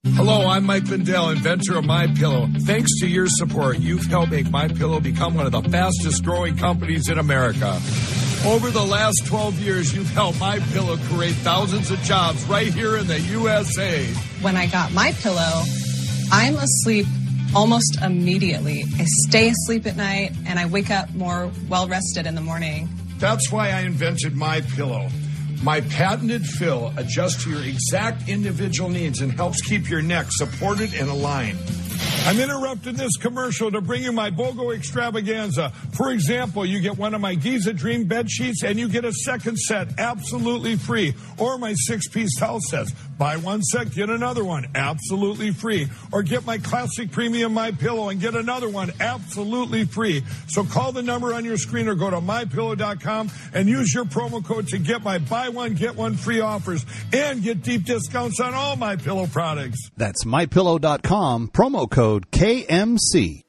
Hello, I'm Mike Lindell, inventor of MyPillow. Thanks to your support, you've helped make MyPillow become one of the fastest growing companies in America. Over the last twelve years, you've helped MyPillow create thousands of jobs right here in the U S A. When I got MyPillow, I'm asleep almost immediately. I stay asleep at night, and I wake up more well-rested in the morning. That's why I invented MyPillow. My patented fill adjusts to your exact individual needs and helps keep your neck supported and aligned. I'm interrupting this commercial to bring you my BOGO extravaganza. For example, you get one of my Giza Dream bed sheets and you get a second set absolutely free. Or my six-piece towel sets. Buy one set, get another one absolutely free. Or get my classic premium MyPillow and get another one absolutely free. So call the number on your screen or go to my pillow dot com and use your promo code to get my buy one, get one free offers and get deep discounts on all MyPillow products. That's my pillow dot com, promo code K M C.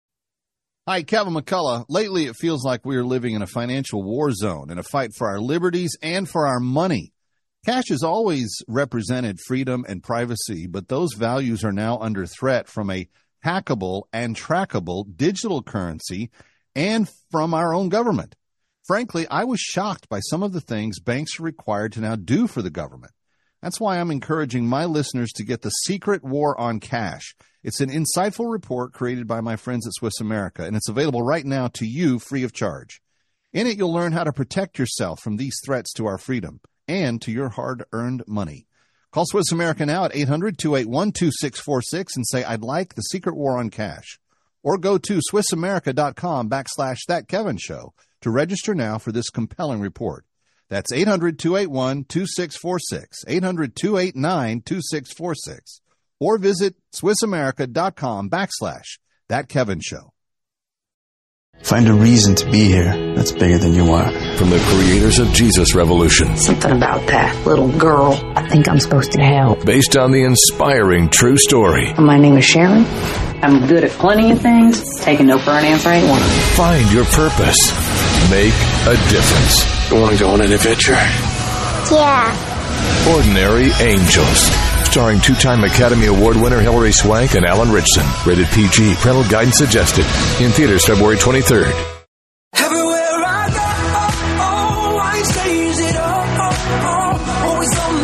Hi, Kevin McCullough. Lately, it feels like we are living in a financial war zone, in a fight for our liberties and for our money. Cash has always represented freedom and privacy, but those values are now under threat from a hackable and trackable digital currency and from our own government. Frankly, I was shocked by some of the things banks are required to now do for the government. That's why I'm encouraging my listeners to get The Secret War on Cash. It's an insightful report created by my friends at Swiss America, and it's available right now to you free of charge. In it, you'll learn how to protect yourself from these threats to our freedom and to your hard-earned money. Call Swiss America now at eight hundred, two eight one, two six four six and say, I'd like The Secret War on Cash. Or go to swiss america dot com backslash that Kevin show to register now for this compelling report. That's eight hundred, two eight one, two six four six, eight hundred, two eight nine, two six four six, or visit swiss america dot com backslash that Kevin show. Find a reason to be here that's bigger than you are. From the creators of Jesus Revolution. Something about that little girl. I think I'm supposed to help. Based on the inspiring true story. My name is Sharon. I'm good at plenty of things, taking no for an answer ain't one. Find your purpose. Make a difference. You want to go on an adventure? Yeah. Ordinary Angels. Starring two-time Academy Award winner Hilary Swank and Alan Richson. Rated P G. Parental guidance suggested. In theaters February twenty-third. Everywhere I go, oh, oh, I changed it all. Oh, oh, always on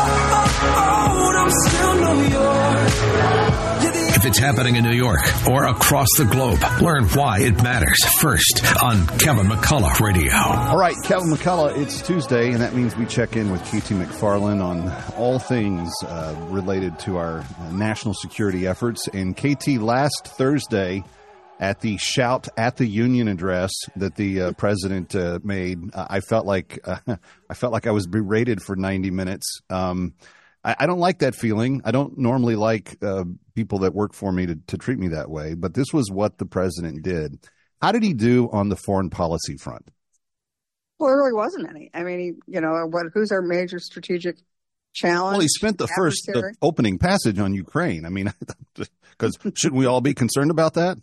my road, I'm still New York. If it's happening in New York or across the globe, learn why it matters first on Kevin McCullough Radio. All right, Kevin McCullough, it's Tuesday, and that means we check in with K T McFarland on all things uh, related to our national security efforts. And K T, last Thursday at the Shout at the Union address that the uh, president uh, made, uh, I felt like uh, I felt like I was berated for ninety minutes. Um, I, I don't like that feeling. I don't normally like uh, people that work for me to, to treat me that way, but this was what the president did. How did he do on the foreign policy front? Well, there really wasn't any. I mean, he, you know, what? Who's our major strategic challenge? Well, he spent the first the opening passage on Ukraine. I mean, because shouldn't we all be concerned about that?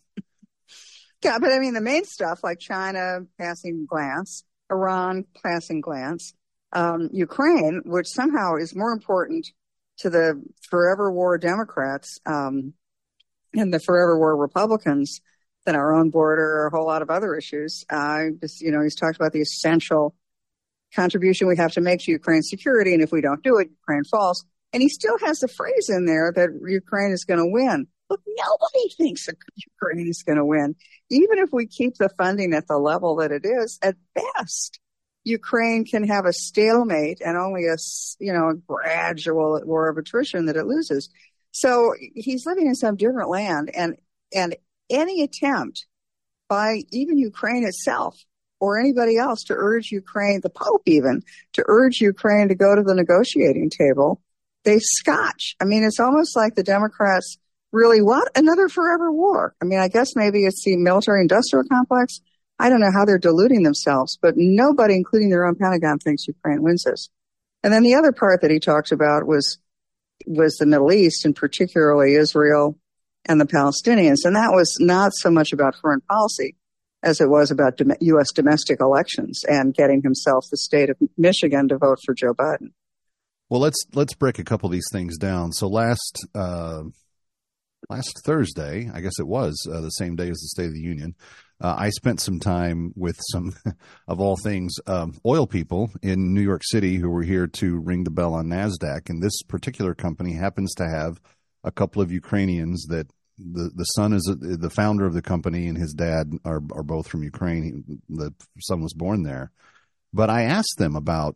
Yeah, but I mean, the main stuff like China passing glance, Iran passing glance, um, Ukraine, which somehow is more important to the forever war Democrats um, and the forever war Republicans than our own border or a whole lot of other issues. Uh, just, you know, he's talked about the essential contribution we have to make to Ukraine's security, and if we don't do it, Ukraine falls. And he still has the phrase in there that Ukraine is going to win. Look, nobody thinks that Ukraine is going to win. Even if we keep the funding at the level that it is, at best, Ukraine can have a stalemate and only a, you know, a gradual war of attrition that it loses. So he's living in some different land, and and any attempt by even Ukraine itself or anybody else to urge Ukraine, the Pope even, to urge Ukraine to go to the negotiating table, they scotch. I mean, it's almost like the Democrats really want another forever war. I mean, I guess maybe it's the military-industrial complex. I don't know how they're deluding themselves, but nobody, including their own Pentagon, thinks Ukraine wins this. And then the other part that he talked about was was the Middle East, and particularly Israel and the Palestinians. And that was not so much about foreign policy as it was about U S domestic elections and getting himself the state of Michigan to vote for Joe Biden. Well, let's let's break a couple of these things down. So last uh, last Thursday, I guess it was uh, the same day as the State of the Union, uh, I spent some time with some, of all things, um, oil people in New York City who were here to ring the bell on NASDAQ. And this particular company happens to have a couple of Ukrainians that the, the son is a, the founder of the company, and his dad are, are both from Ukraine. He, the son was born there. But I asked them about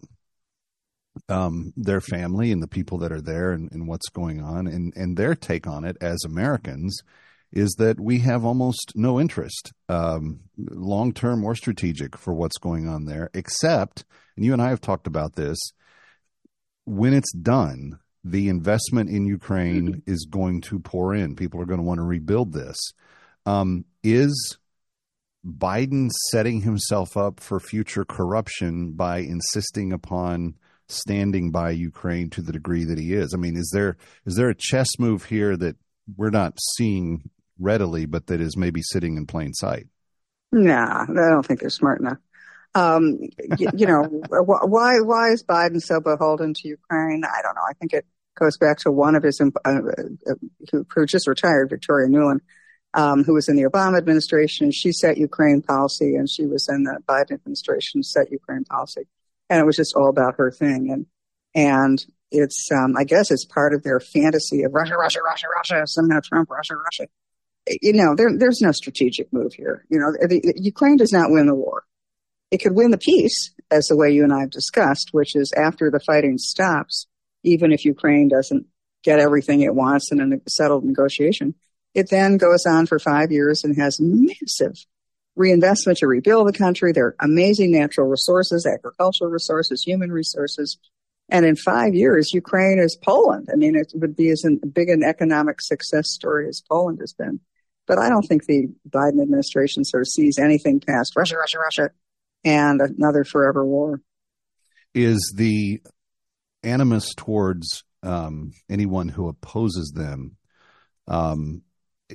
um, their family and the people that are there and, and what's going on. And, and their take on it as Americans is that we have almost no interest, um, long-term or strategic, for what's going on there, except, and you and I have talked about this, when it's done, the investment in Ukraine mm-hmm. is going to pour in. People are going to want to rebuild this. Um, is Biden setting himself up for future corruption by insisting upon standing by Ukraine to the degree that he is? I mean, is there is there a chess move here that we're not seeing readily, but that is maybe sitting in plain sight? Nah, I don't think they're smart enough. Um, you, you know, why why is Biden so beholden to Ukraine? I don't know. I think it goes back to one of his, uh, uh, who, who just retired, Victoria Nuland, um, who was in the Obama administration. She set Ukraine policy, and she was in the Biden administration, set Ukraine policy. And it was just all about her thing. And, and it's, um, I guess it's part of their fantasy of Russia, Russia, Russia, Russia, somehow Trump, Russia, Russia. You know, there, there's no strategic move here. You know, the, the, Ukraine does not win the war. It could win the peace, as the way you and I have discussed, which is after the fighting stops, even if Ukraine doesn't get everything it wants in a settled negotiation, it then goes on for five years and has massive reinvestment to rebuild the country. There are amazing natural resources, agricultural resources, human resources. And in five years, Ukraine is Poland. I mean, it would be as big an economic success story as Poland has been. But I don't think the Biden administration sort of sees anything past Russia, Russia, Russia, and another forever war. Is the animus towards um, anyone who opposes them, um,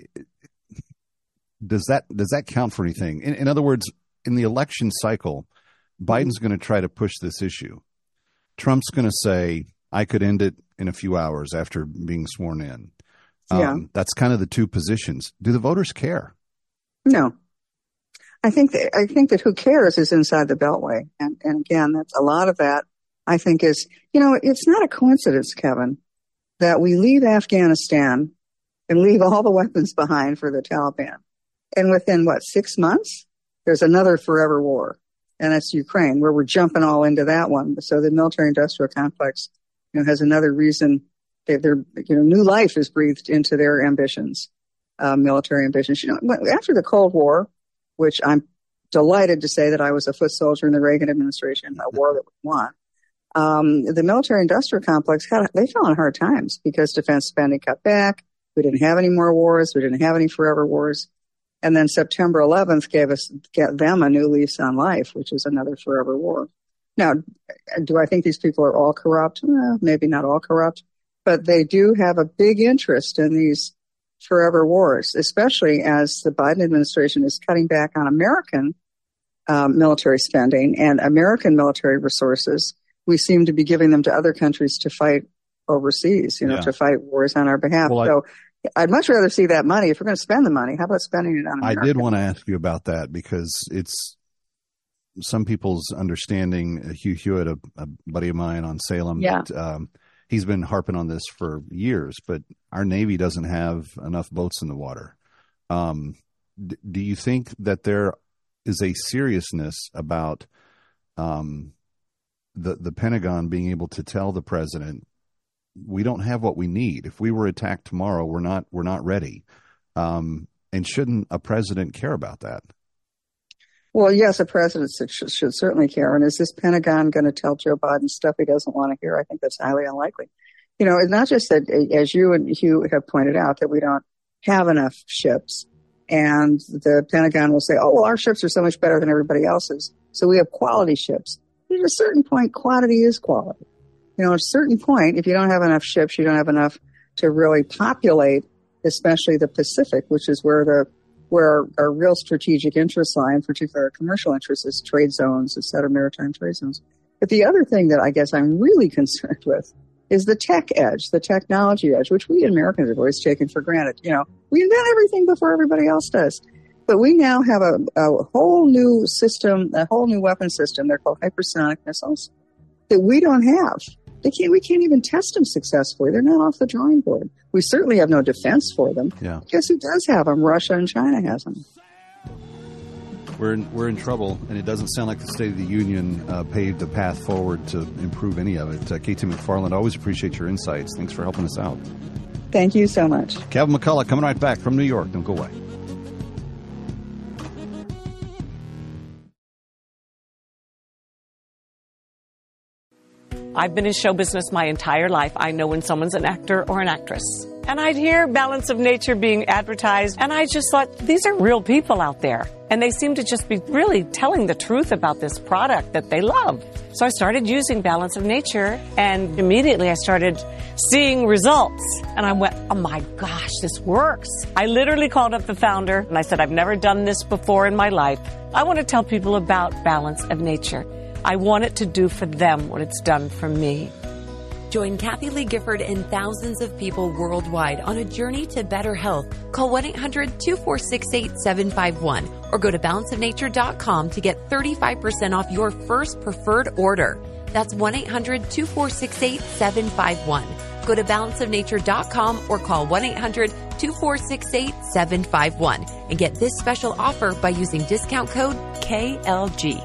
does that does that count for anything? In, in other words, in the election cycle, Biden's going to try to push this issue. Trump's going to say, I could end it in a few hours after being sworn in. Um, yeah. That's kind of the two positions. Do the voters care? No. I think that, I think that who cares is inside the Beltway. And, and again, that's a lot of that, I think, is, you know, it's not a coincidence, Kevin, that we leave Afghanistan and leave all the weapons behind for the Taliban. And within, what, six months, there's another forever war. And that's Ukraine, where we're jumping all into that one. So the military-industrial complex, you know, has another reason. They, they're, you know, new life is breathed into their ambitions, uh, military ambitions. You know, after the Cold War, which I'm delighted to say that I was a foot soldier in the Reagan administration, a war that we won. Um, the military-industrial complex, had, they fell on hard times because defense spending cut back. We didn't have any more wars. We didn't have any forever wars. And then September eleventh gave us, get them a new lease on life, which is another forever war. Now, do I think these people are all corrupt? Well, maybe not all corrupt, but they do have a big interest in these forever wars, especially as the Biden administration is cutting back on American um, military spending and American military resources. We seem to be giving them to other countries to fight overseas, you know, yeah. to fight wars on our behalf. Well, so I, I'd much rather see that money. If we're going to spend the money, how about spending it on America? I did want to ask you about that because it's some people's understanding. Hugh Hewitt, a, a buddy of mine on Salem, yeah. that, um, he's been harping on this for years, but our Navy doesn't have enough boats in the water. Um, d- do you think that there is a seriousness about um, the the Pentagon being able to tell the president, we don't have what we need. If we were attacked tomorrow, we're not we're not ready. Um, and shouldn't a president care about that? Well, yes, a president should, should certainly care. And is this Pentagon going to tell Joe Biden stuff he doesn't want to hear? I think that's highly unlikely. You know, it's not just that, as you and Hugh have pointed out, that we don't have enough ships. And the Pentagon will say, oh, well, our ships are so much better than everybody else's. So we have quality ships. At a certain point, quantity is quality. You know, at a certain point, if you don't have enough ships, you don't have enough to really populate, especially the Pacific, which is where the where our, our real strategic interests lie, in particular our commercial interests, is trade zones, et cetera, maritime trade zones. But the other thing that I guess I'm really concerned with is the tech edge, the technology edge, which we Americans have always taken for granted. You know, we invent everything before everybody else does. But we now have a, a whole new system, a whole new weapon system. They're called hypersonic missiles that we don't have. They can't, we can't even test them successfully. They're not off the drawing board. We certainly have no defense for them. Yeah. Guess who does have them? Russia and China has them. We're in, we're in trouble, and it doesn't sound like the State of the Union uh, paved the path forward to improve any of it. Uh, K T McFarland, I always appreciate your insights. Thanks for helping us out. Thank you so much. Kevin McCullough coming right back from New York. Don't go away. I've been in show business my entire life. I know when someone's an actor or an actress. And I'd hear Balance of Nature being advertised, and I just thought, these are real people out there. And they seem to just be really telling the truth about this product that they love. So I started using Balance of Nature, and immediately I started seeing results. And I went, oh my gosh, this works. I literally called up the founder, and I said, I've never done this before in my life. I want to tell people about Balance of Nature. I want it to do for them what it's done for me. Join Kathy Lee Gifford and thousands of people worldwide on a journey to better health. Call one eight hundred two four six eight seven five one or go to balance of nature dot com to get thirty-five percent off your first preferred order. That's one eight hundred two four six eight seven five one. Go to balance of nature dot com or call one eight hundred two four six eight seven five one and get this special offer by using discount code K L G.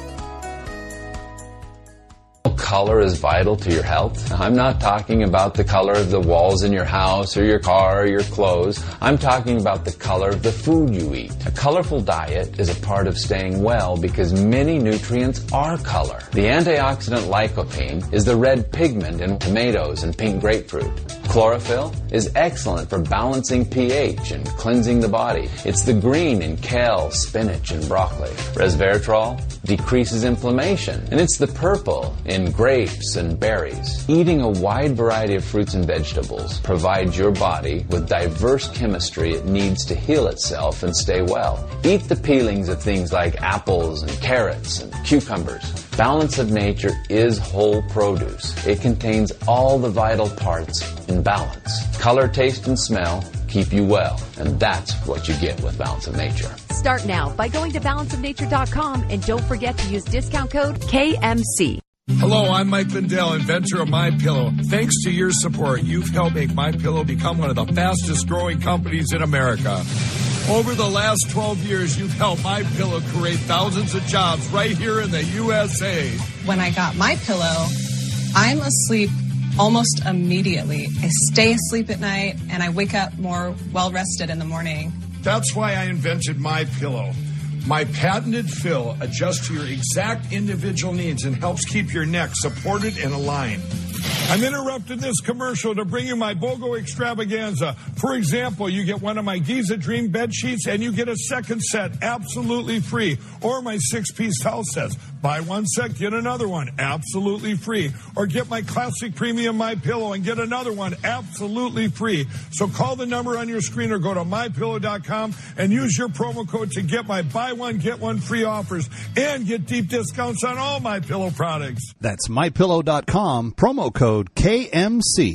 Color is vital to your health. I'm not talking about the color of the walls in your house or your car or your clothes. I'm talking about the color of the food you eat. A colorful diet is a part of staying well because many nutrients are color. The antioxidant lycopene is the red pigment in tomatoes and pink grapefruit. Chlorophyll is excellent for balancing pH and cleansing the body. It's the green in kale, spinach, and broccoli. Resveratrol decreases inflammation, and it's the purple in grapes and berries. Eating a wide variety of fruits and vegetables provides your body with diverse chemistry it needs to heal itself and stay well. Eat the peelings of things like apples and carrots and cucumbers. Balance of Nature is whole produce. It contains all the vital parts in balance. Color, taste, and smell keep you well, and that's what you get with Balance of Nature. Start now by going to balance of nature dot com and don't forget to use discount code K M C. Hello, I'm Mike Lindell, inventor of MyPillow. Thanks to your support, you've helped make MyPillow become one of the fastest growing companies in America. Over the last twelve years, you've helped MyPillow create thousands of jobs right here in the U S A. When I got MyPillow, I'm asleep almost immediately. I stay asleep at night, and I wake up more well-rested in the morning. That's why I invented MyPillow. My patented fill adjusts to your exact individual needs and helps keep your neck supported and aligned. I'm interrupting this commercial to bring you my BOGO extravaganza. For example, you get one of my Giza Dream bed sheets and you get a second set absolutely free. Or my six-piece towel sets. Buy one set, get another one absolutely free. Or get my classic premium MyPillow and get another one absolutely free. So call the number on your screen or go to my pillow dot com and use your promo code to get my buy one, get one free offers and get deep discounts on all MyPillow products. That's my pillow dot com, promo code K M C.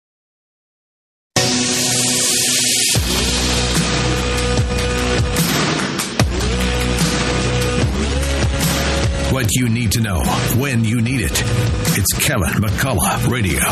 What you need to know when you need it. It's Kevin McCullough Radio.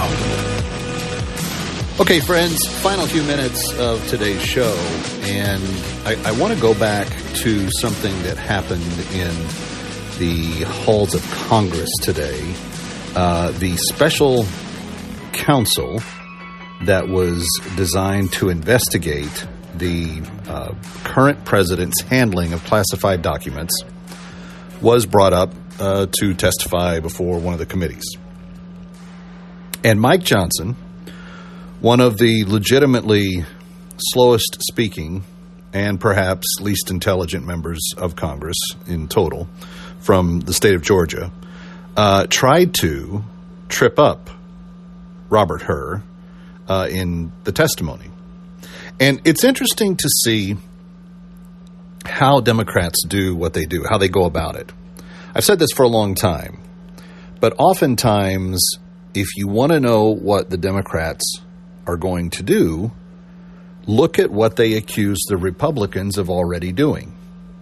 Okay, friends, final few minutes of today's show, and I, I want to go back to something that happened in the halls of Congress today. Uh, the special counsel that was designed to investigate the uh, current president's handling of classified documents was brought up uh, to testify before one of the committees. And Mike Johnson, one of the legitimately slowest speaking and perhaps least intelligent members of Congress in total from the state of Georgia, uh, tried to trip up Robert Hur uh, in the testimony. And it's interesting to see how Democrats do what they do, how they go about it. I've said this for a long time, but oftentimes if you want to know what the Democrats are going to do, look at what they accuse the Republicans of already doing.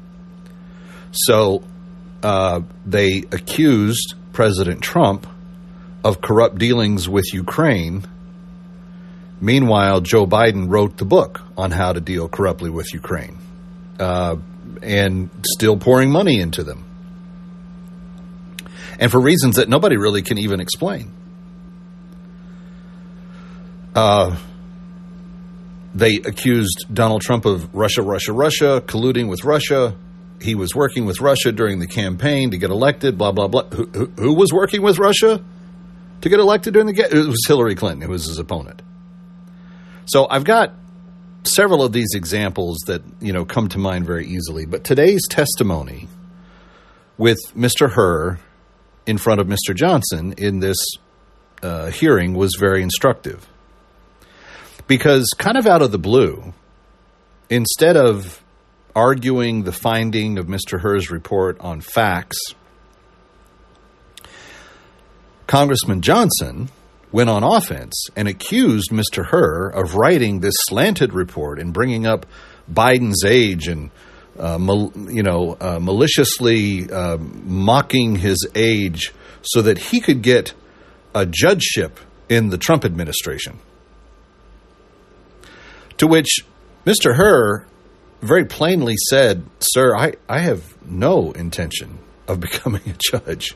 So uh, they accused President Trump of corrupt dealings with Ukraine. Meanwhile, Joe Biden wrote the book on how to deal corruptly with Ukraine, uh, and still pouring money into them. And for reasons that nobody really can even explain. Uh, they accused Donald Trump of Russia, Russia, Russia, colluding with Russia. He was working with Russia during the campaign to get elected, blah, blah, blah. Who, who, who was working with Russia to get elected during the campaign? It was Hillary Clinton, who was his opponent. So I've got several of these examples that, you know, come to mind very easily. But today's testimony with Mister Hur in front of Mister Johnson in this uh, hearing was very instructive. Because kind of out of the blue, instead of arguing the finding of Mister Hur's report on facts, Congressman Johnson went on offense and accused Mister Hur of writing this slanted report and bringing up Biden's age and Uh, mal, you know, uh, maliciously uh, mocking his age so that he could get a judgeship in the Trump administration. To which Mister Hur very plainly said, "Sir, I, I have no intention of becoming a judge."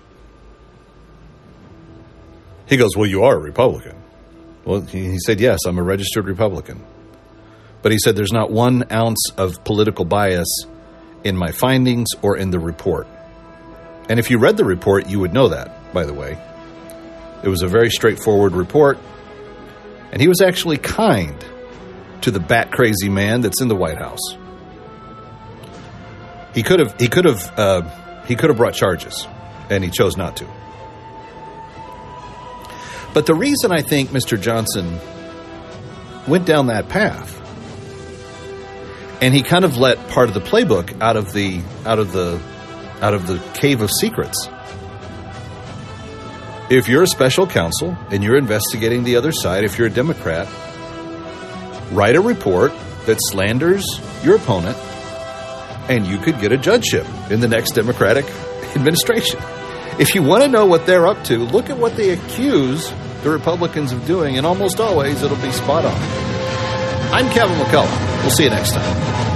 He goes, "Well, you are a Republican." Well, he, he said, "Yes, I'm a registered Republican." But he said, "There's not one ounce of political bias in my findings or in the report." And if you read the report, you would know that, by the way. It was a very straightforward report. And he was actually kind to the bat-crazy man that's in the White House. He could have, he could have, uh, he could have brought charges, and he chose not to. But the reason I think Mister Johnson went down that path, and he kind of let part of the playbook out of the out of the out of the cave of secrets. If you're a special counsel and you're investigating the other side, if you're a Democrat, write a report that slanders your opponent, and you could get a judgeship in the next Democratic administration. If you want to know what they're up to, look at what they accuse the Republicans of doing, and almost always it'll be spot on. I'm Kevin McCullough. We'll see you next time.